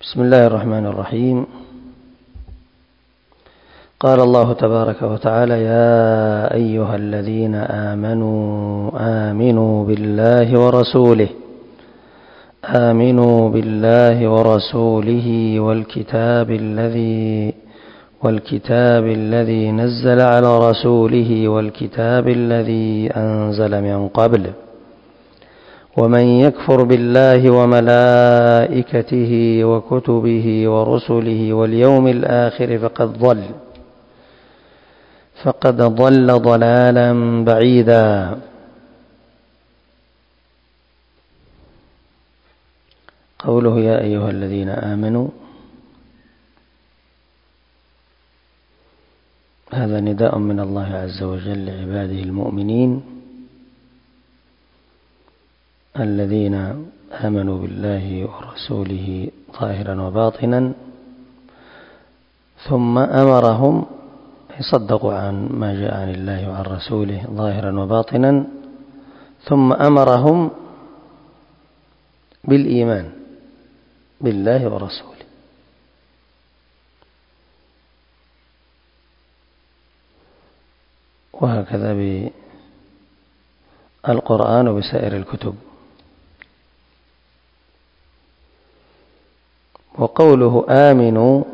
بسم الله الرحمن الرحيم. قال الله تبارك وتعالى: يا أيها الذين آمنوا آمنوا بالله ورسوله والكتاب الذي نزل على رسوله والكتاب الذي أنزل من قبل، ومن يكفر بالله وملائكته وكتبه ورسله واليوم الآخر فقد ضل ضلالا بعيدا. قوله يا أيها الذين آمنوا، هذا نداء من الله عز وجل لعباده المؤمنين الذين آمنوا بالله ورسوله ظاهرا وباطنا، ثم أمرهم يصدقوا عن ما جاء عن الله وعن رسوله ظاهرا وباطنا، ثم أمرهم بالإيمان بالله ورسوله. وهكذا بالقرآن وبسائر الكتب. وقوله آمنوا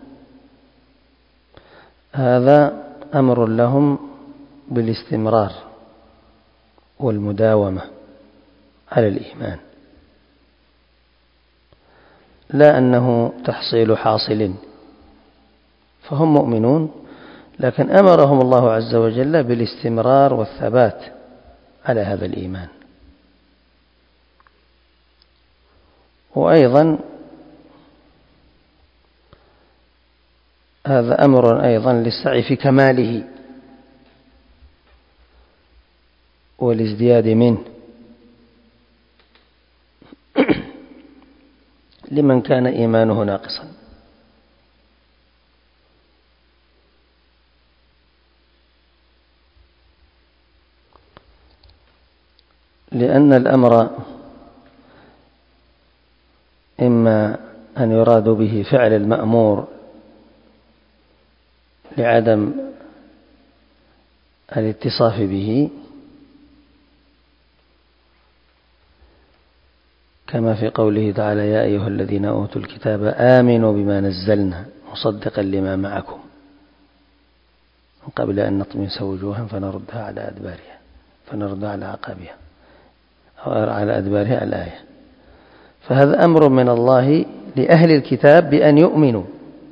هذا أمر لهم بالاستمرار والمداومة على الإيمان، لا أنه تحصيل حاصل، فهم مؤمنون، لكن أمرهم الله عز وجل بالاستمرار والثبات على هذا الإيمان. وأيضا هذا أمر أيضا للسعي في كماله والازدياد منه لمن كان إيمانه ناقصا. لأن الأمر إما أن يراد به فعل المأمور لعدم الاتصاف به، كما في قوله تعالى: يا أيها الذين أوتوا الكتاب آمنوا بما نزلنا مصدقا لما معكم من قبل أن نطمس وجوها فنردها على عقابها أو على أدبارها الآية. فهذا أمر من الله لأهل الكتاب بأن يؤمنوا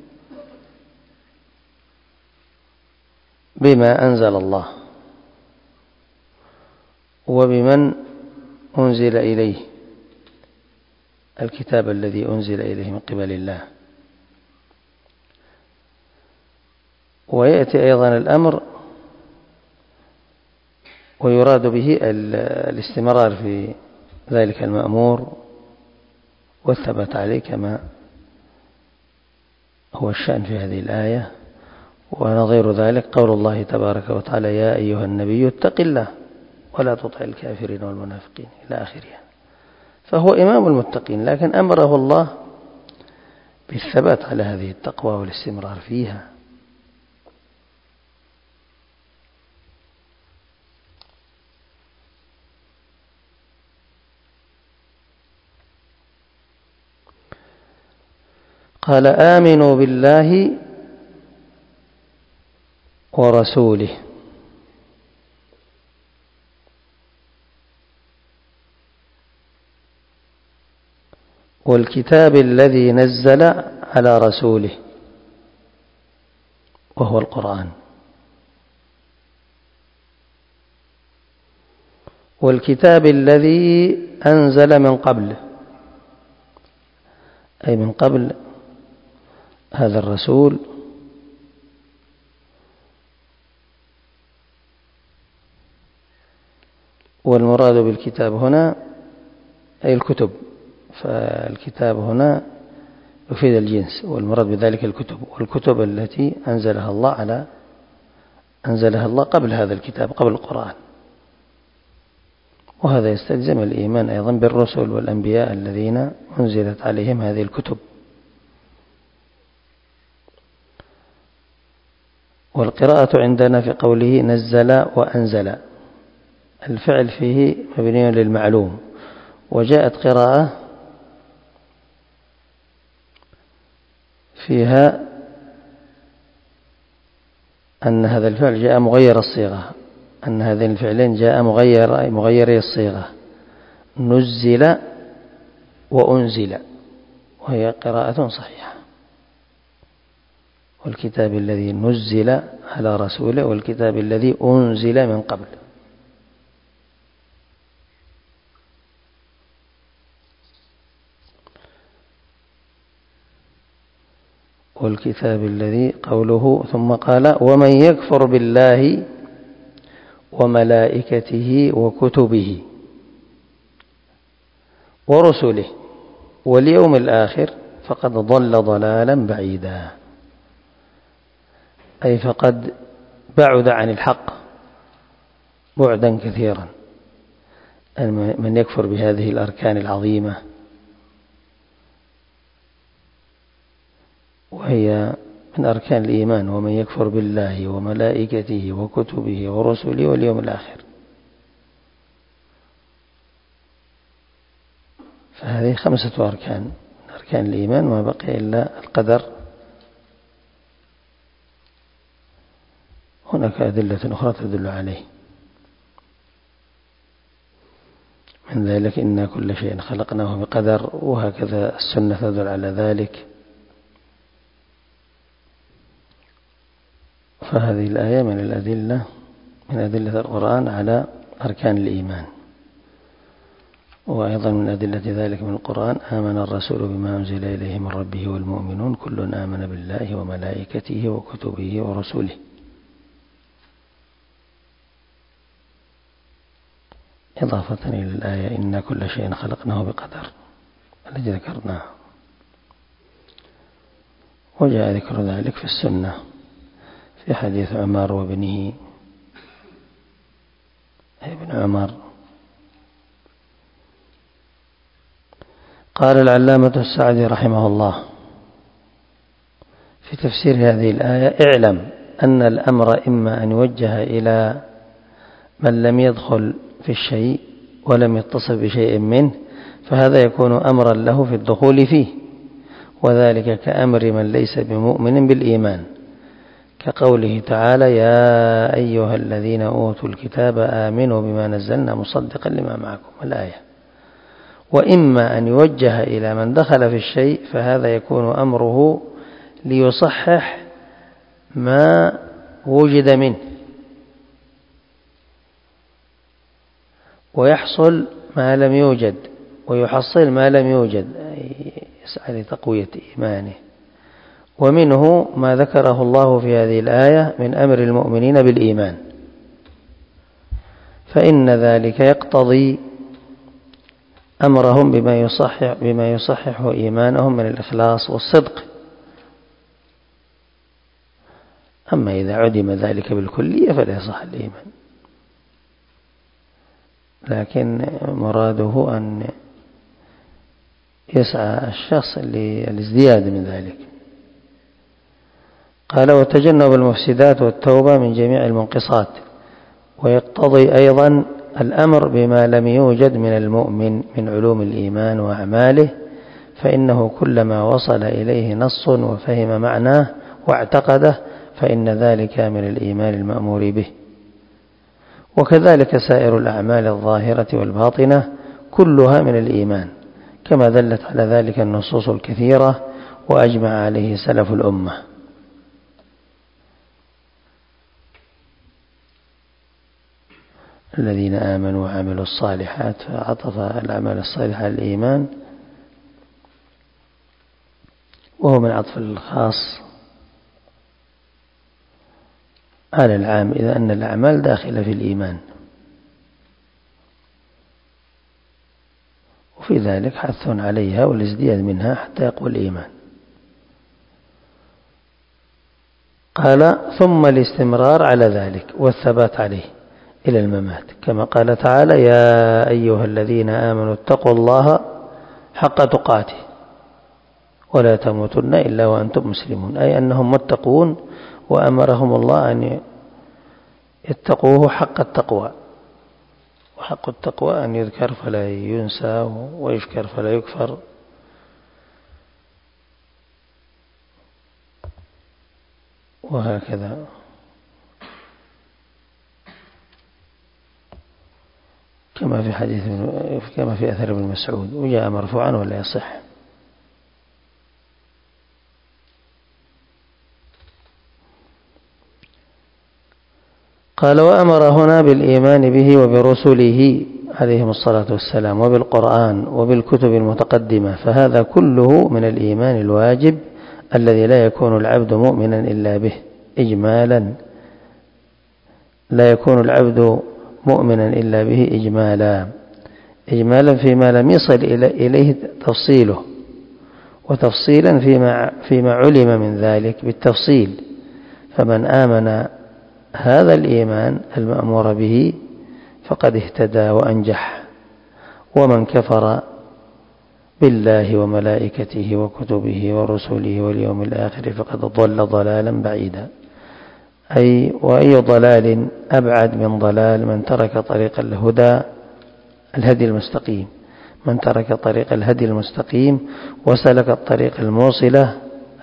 بما أنزل الله وبمن أنزل إليه الكتاب الذي أنزل إليه من قبل الله. ويأتي أيضا الأمر ويراد به الاستمرار في ذلك المأمور والثبات عليه، كما هو الشأن في هذه الآية. ونظير ذلك قول الله تبارك وتعالى: يا أيها النبي اتق الله ولا تطع الكافرين والمنافقين إلى آخرها. فهو إمام المتقين، لكن أمره الله بالثبات على هذه التقوى والاستمرار فيها. قال: آمنوا بالله ورسوله والكتاب الذي نزل على رسوله وهو القرآن، والكتاب الذي أنزل من قبل، أي من قبل هذا الرسول، والمراد بالكتاب هنا أي الكتب، فالكتاب هنا يفيد الجنس، والمراد بذلك الكتب، والكتب التي أنزلها الله قبل هذا الكتاب، قبل القرآن. وهذا يستلزم الإيمان أيضا بالرسل والأنبياء الذين أنزلت عليهم هذه الكتب والقراءة عندنا في قوله نزل وأنزل، الفعل فيه مبني للمعلوم، وجاءت قراءة فيها أن هذا الفعل جاء مغير الصيغة، أن هذين الفعلين جاء مغيري الصيغة، نزل وأنزل، وهي قراءة صحيحة. والكتاب الذي نزل على رسوله والكتاب الذي أنزل من قبل. والكتاب الذي قوله ثم قال ومن يكفر بالله وملائكته وكتبه ورسله واليوم الآخر فقد ضل ضلالا بعيدا، أي فقد بعد عن الحق بعدا كثيرا. من يكفر بهذه الأركان العظيمة، وهي من أركان الإيمان، ومن يكفر بالله وملائكته وكتبه ورسله واليوم الآخر، فهذه 5 أركان من أركان الإيمان، ما بقي إلا القدر. هناك أدلة أخرى تدل عليه، من ذلك إنا كل شيء خلقناه بقدر، وهكذا السنة تدل على ذلك. فهذه الآية من الأدلة من أدلة القرآن على أركان الإيمان. وأيضا من أدلة ذلك من القرآن آمن الرسول بما أنزل إليه من ربه والمؤمنون كل آمن بالله وملائكته وكتبه ورسله. إضافة إلى الآية إن كل شيء خلقناه بقدر التي ذكرناها. وجاء ذكر ذلك في السنة في حديث عمر وابنه ابن عمر. قال العلامة السعدي رحمه الله في تفسير هذه الآية اعلم أن الأمر إما أن يوجه إلى من لم يدخل في الشيء ولم يتصف بشيء منه، فهذا يكون أمرا له في الدخول فيه، وذلك كأمر من ليس بمؤمن بالإيمان، كقوله تعالى يا أيها الذين أوتوا الكتاب آمنوا بما نزلنا مصدقا لما معكم الآية. وإما أن يوجه إلى من دخل في الشيء، فهذا يكون أمره ليصحح ما وجد منه ويحصل ما لم يوجد ويحصل ما لم يوجد، يسعى لتقوية إيمانه. ومنه ما ذكره الله في هذه الآية من أمر المؤمنين بالإيمان، فإن ذلك يقتضي أمرهم بما يصحح إيمانهم من الإخلاص والصدق. أما إذا عدم ذلك بالكلية فلا يصح الإيمان، لكن مراده أن يسعى الشخص للازدياد من ذلك. قال وتجنب المفسدات والتوبة من جميع المنقصات، ويقتضي أيضا الأمر بما لم يوجد من المؤمن من علوم الإيمان وأعماله، فإنه كلما وصل إليه نص وفهم معناه واعتقده فإن ذلك من الإيمان المأمور به. وكذلك سائر الأعمال الظاهرة والباطنة كلها من الإيمان، كما دلت على ذلك النصوص الكثيرة وأجمع عليه سلف الأمة. الذين آمنوا وعملوا الصالحات، فعطف الأعمال الصالحة على الإيمان، وهو من عطف الخاص على العام، إذا أن الأعمال داخلة في الإيمان، وفي ذلك حث عليها والازدياد منها حتى يقوى الإيمان. قال ثم الاستمرار على ذلك والثبات عليه إلى الممات، كما قال تعالى يا أيها الذين آمنوا اتقوا الله حق تقاته ولا تموتن إلا وأنتم مسلمون، أي أنهم متقون، وأمرهم الله أن يتقوه حق التقوى، وحق التقوى أن يذكر فلا ينسى ويشكر فلا يكفر. وهكذا كما في أثر ابن مسعود، وجاء مرفوعا ولا يصح. قال: وأمر هنا بالإيمان به وبرسله عليهم الصلاة والسلام، وبالقرآن وبالكتب المتقدمة، فهذا كله من الإيمان الواجب الذي لا يكون العبد مؤمنا إلا به إجمالا، لا يكون العبد مؤمنا إلا به إجمالا فيما لم يصل إليه تفصيله، وتفصيلا فيما علم من ذلك بالتفصيل. فمن آمن هذا الإيمان المأمور به فقد اهتدى وأنجح، ومن كفر بالله وملائكته وكتبه ورسله واليوم الآخر فقد ضل ضلالا بعيدا. وأي ضلال أبعد من ضلال من ترك طريق الهدي المستقيم، من ترك طريق الهدي المستقيم وسلك الطريق الموصلة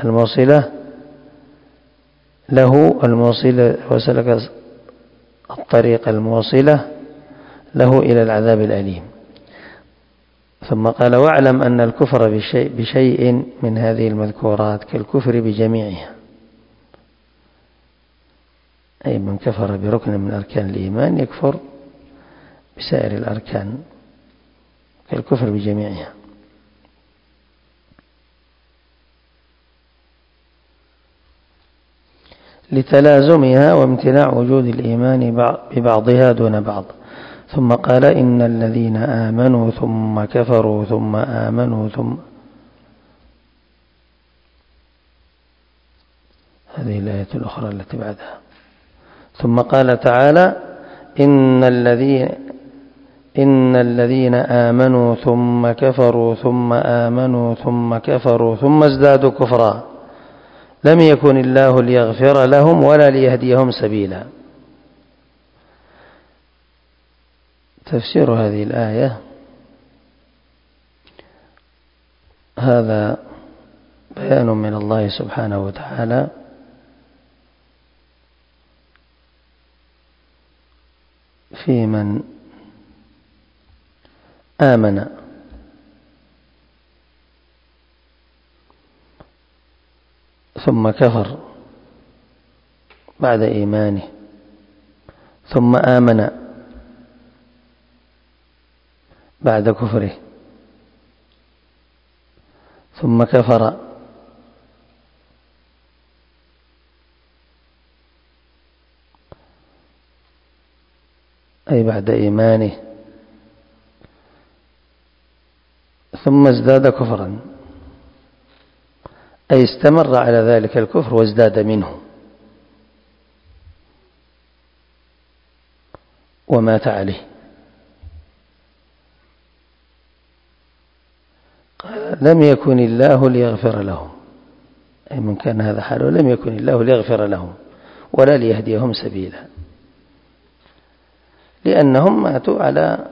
وسلك الطريق الموصلة له إلى العذاب الأليم. ثم قال: واعلم أن الكفر بشيء من هذه المذكورات كالكفر بجميعها، أي من كفر بركن من أركان الإيمان يكفر بسائر الأركان كالكفر بجميعها. لتلازمها وامتناع وجود الإيمان ببعضها دون بعض. ثم قال: إن الذين آمنوا ثم كفروا ثم آمنوا هذه الآية الأخرى التي بعدها. ثم قال تعالى: إن الذين آمنوا ثم كفروا ثم آمنوا ثم كفروا ثم ازدادوا كفرا لم يكن الله ليغفر لهم ولا ليهديهم سبيلا. تفسير هذه الآية: هذا بيان من الله سبحانه وتعالى في من آمن ثم كفر بعد إيمانه، ثم آمن بعد كفره، ثم كفر أي بعد إيمانه، ثم ازداد كفرا أي استمر على ذلك الكفر وازداد منه ومات عليه. قال: لم يكن الله ليغفر لهم، أي من كان هذا حاله لم يكن الله ليغفر لهم ولا ليهديهم سبيلا، لأنهم ماتوا على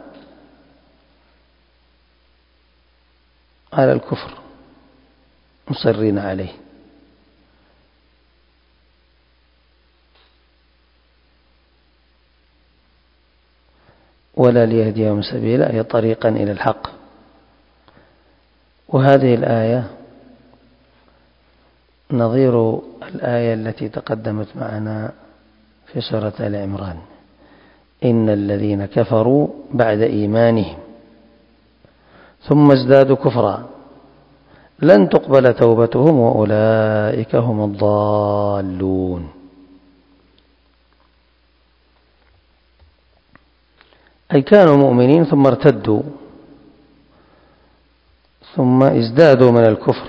الكفر مصرين عليه. ولا ليهديهم سبيلا أي طريقا إلى الحق. وهذه الآية نظير الآية التي تقدمت معنا في سورة آل عمران: إن الذين كفروا بعد إيمانهم ثم ازدادوا كفرا لن تقبل توبتهم وأولئك هم الضالون. أي كانوا مؤمنين ثم ارتدوا ثم ازدادوا من الكفر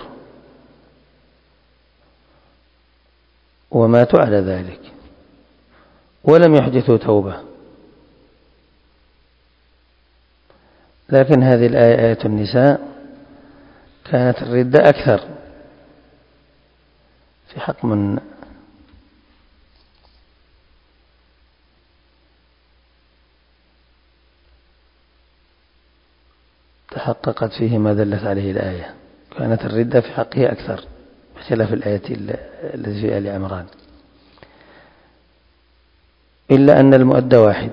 وماتوا على ذلك ولم يحدثوا توبة. لكن هذه الآية، آية النساء، كانت الردة أكثر في حق من تحققت فيه ما دلت عليه الآية، كانت الردة في حقه أكثر بخلاف الآية التي في آل عمران، إلا أن المؤدى واحد،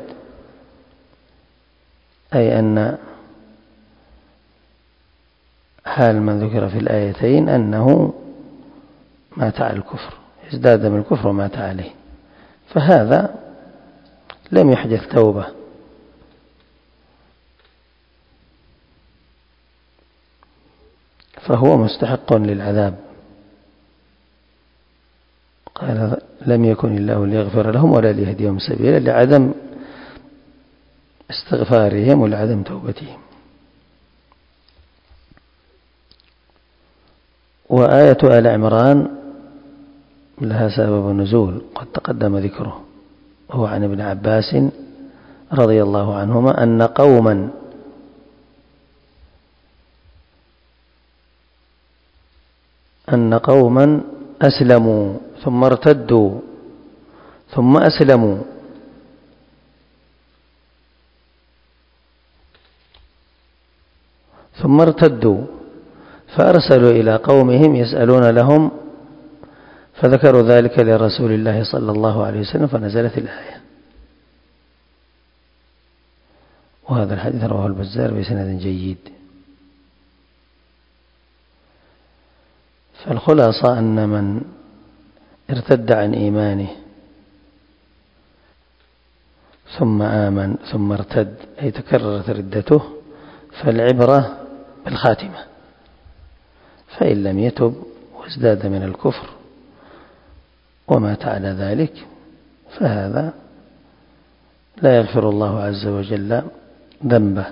أي أن حال من ذكر في الآيتين أنه مات على الكفر، ازداد من الكفر ومات عليه، فهذا لم يحدث توبة، فهو مستحق للعذاب. قال لم يكن الله ليغفر لهم ولا ليهديهم سبيلا، لعدم استغفارهم ولعدم توبتهم. وآية آل عمران لها سبب نزول قد تقدم ذكره، وهو عن ابن عباس رضي الله عنهما أن قوما أسلموا ثم ارتدوا ثم أسلموا ثم ارتدوا فأرسلوا إلى قومهم يسألون لهم، فذكروا ذلك لرسول الله صلى الله عليه وسلم فنزلت الآية. وهذا الحديث رواه البزار بسند جيد. فالخلاصة أن من ارتد عن إيمانه ثم آمن ثم ارتد، أي تكررت ردته، فالعبرة بالخاتمة، فإن لم يتب وازداد من الكفر ومات على ذلك فهذا لا يغفر الله عز وجل ذنبه،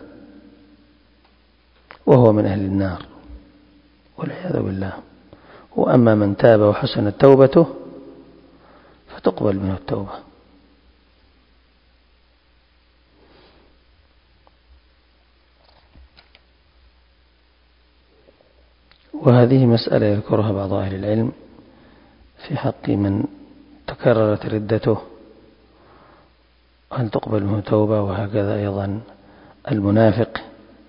وهو من أهل النار والعياذ بالله. وأما من تاب وحسنت توبته فتقبل منه التوبة. وهذه مسألة يذكرها بعض أهل العلم في حق من تكررت ردته، هل تقبل منه توبة؟ وهكذا أيضا المنافق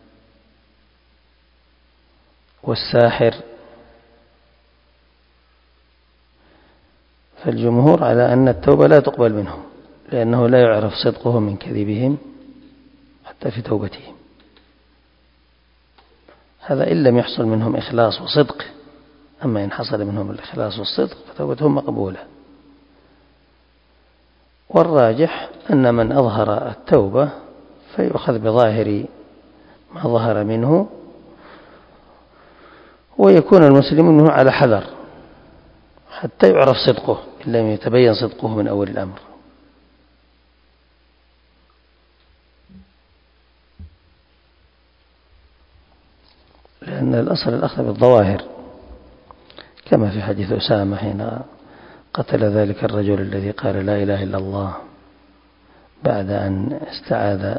والساحر. فالجمهور على أن التوبة لا تقبل منهم، لأنه لا يعرف صدقهم من كذبهم حتى في توبتهم، هذا إن لم يحصل منهم إخلاص وصدق. أما إن حصل منهم الإخلاص والصدق فتوبتهم مقبولة. والراجح أن من أظهر التوبة فيؤخذ بظاهر ما ظهر منه، ويكون المسلم منه على حذر حتى يعرف صدقه إن لم يتبين صدقه من أول الأمر. لأن الأصل الأخذ بالظواهر، كما في حديث أسامة حين قتل ذلك الرجل الذي قال لا إله إلا الله بعد أن استعاذ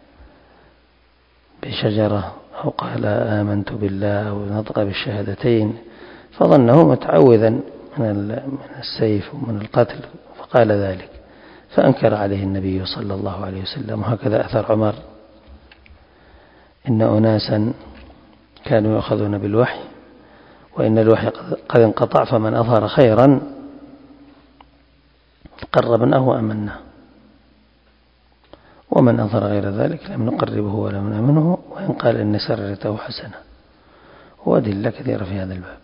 بشجرة أو قال آمنت بالله أو نطق بالشهادتين، فظنه متعوذا من السيف ومن القتل فقال ذلك، فأنكر عليه النبي صلى الله عليه وسلم. وهكذا أثر عمر: إن أناسا كانوا يأخذون بالوحي وإن الوحي قد انقطع، فمن أظهر خيرا قربناه وأمناه، ومن أظهر غير ذلك لم نقربه ولم نأمنه، وإن قال إن سررته حسنة. وأدلة كثيرة في هذا الباب.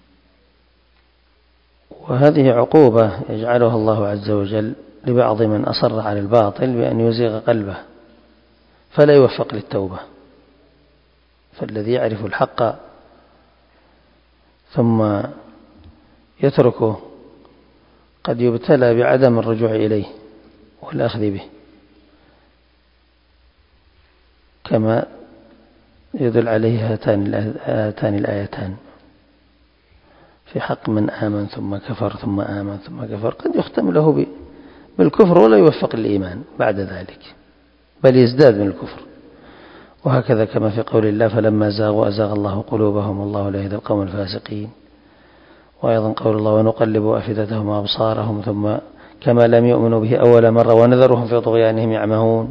وهذه عقوبة يجعلها الله عز وجل لبعض من أصر على الباطل بأن يزيغ قلبه فلا يوفق للتوبة. فالذي يعرف الحق ثم يتركه قد يبتلى بعدم الرجوع إليه والأخذ به، كما يدل عليه هاتان الآيتان في حق من آمن ثم كفر ثم آمن ثم كفر. قد يختم له بالكفر ولا يوفق الإيمان بعد ذلك، بل يزداد من الكفر. وهكذا كما في قول الله: فلما زاغوا أزاغ الله قلوبهم والله لا يهدي القوم الفاسقين. وأيضا قول الله ونقلب أفئدتهم وأبصارهم ثم كما لم يؤمنوا به أول مرة ونذرهم في طغيانهم يعمهون.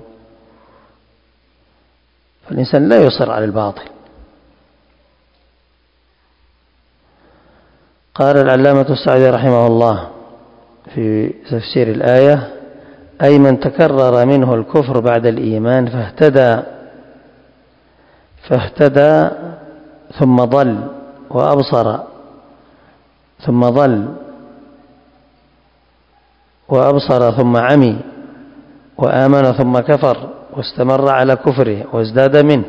فالإنسان لا يصر على الباطل. قال العلامة السعدي رحمه الله في تفسير الآية: أي من تكرر منه الكفر بعد الإيمان فاهتدى ثم ضل وأبصر ثم عمي وآمن ثم كفر واستمر على كفره وازداد منه،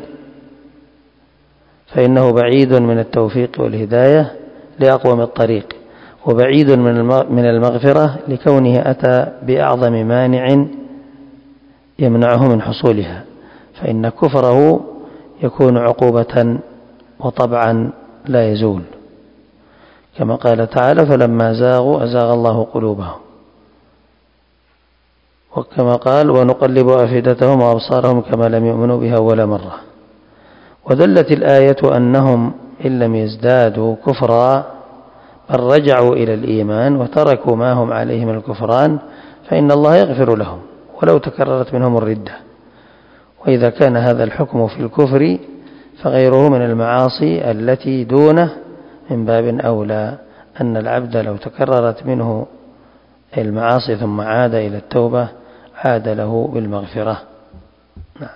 فإنه بعيد من التوفيق والهداية لأقوم الطريق، وبعيد من المغفرة لكونه أتى بأعظم مانع يمنعه من حصولها، فإن كفره يكون عقوبة وطبعا لا يزول، كما قال تعالى: فلما زاغوا أزاغ الله قلوبهم. وكما قال: ونقلب أفئدتهم وأبصارهم كما لم يؤمنوا بها أول مرة. ودلت الآية أنهم إن لم يزدادوا كفرا بل رجعوا إلى الإيمان وتركوا ما هم عليه من الكفران فإن الله يغفر لهم ولو تكررت منهم الردة. وإذا كان هذا الحكم في الكفر فغيره من المعاصي التي دونه من باب أولى، أن العبد لو تكررت منه المعاصي ثم عاد إلى التوبة عاد له بالمغفرة. نعم.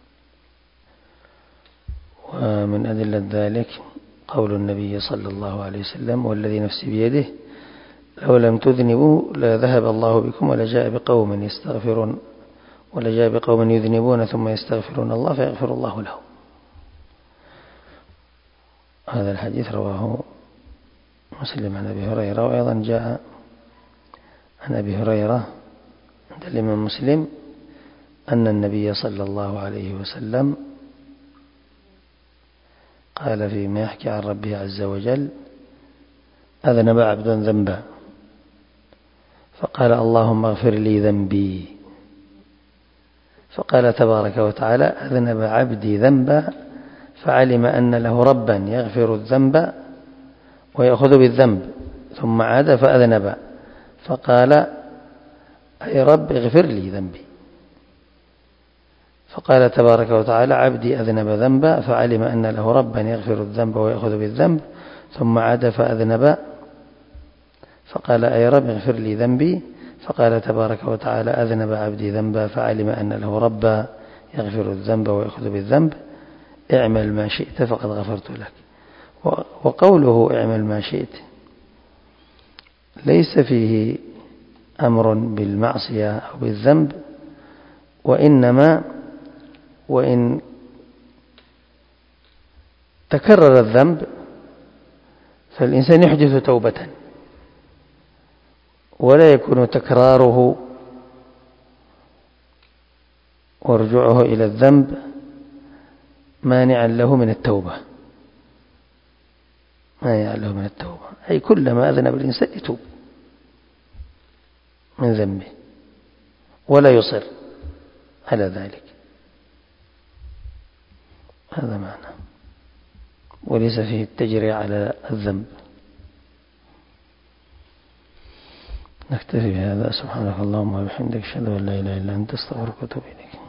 ومن أدلة ذلك قول النبي صلى الله عليه وسلم: والذي نفسي بيده لو لم تذنبوا لذهب الله بكم ولجاء بقوم يذنبون ثم يستغفرون الله فيغفر الله لهم. هذا الحديث رواه مسلم عن أبي هريرة. وأيضا جاء عن أبي هريرة عند الإمام مسلم أن النبي صلى الله عليه وسلم قال فيما يحكي عن ربه عز وجل: أذنب عبد ذنبا فقال: اللهم اغفر لي ذنبي، فقال تبارك وتعالى: أذنب عبدي ذنبا فعلم أن له ربا يغفر الذنب ويأخذ بالذنب، ثم عاد فأذنب فقال: أي رب اغفر لي ذنبي، فقال تبارك وتعالى: عبدي أذنب ذنبا فعلم أن له ربا يغفر الذنب ويأخذ بالذنب، ثم عاد فأذنب فقال: أي رب اغفر لي ذنبي، فقال تبارك وتعالى: أذنب عبدي ذنبا فعلم أن له ربا يغفر الذنب ويأخذ بالذنب، اعمل ما شئت فقد غفرت لك. وقوله اعمل ما شئت ليس فيه أمر بالمعصية أو بالذنب، وإنما وإن تكرر الذنب فالإنسان يحدث توبة، ولا يكون تكراره ورجوعه إلى الذنب مانعا له من التوبة، أي كلما أذنب الإنسان يتوب من ذنبه ولا يصر على ذلك. هذا معنى، وليس فيه التجري على الذنب. نكتفي بهذا. سبحانك اللهم وبحمدك، أشهد أن لا إله إلا أنت، أستغفرك وأتوب إليك.